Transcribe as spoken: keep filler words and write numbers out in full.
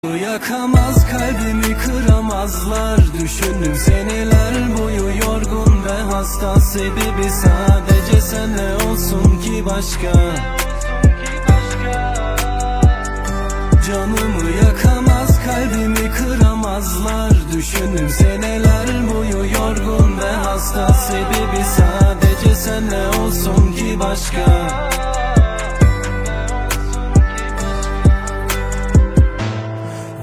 Yakamaz, kalbimi kıramazlar. Düşündüm seneler boyu yorgun ve hasta. Sebebi sadece sen, ne olsun ki başka? Canımı yakamaz, kalbimi kıramazlar. Düşündüm seneler boyu yorgun ve hasta. Sebebi sadece sen, ne olsun ki başka?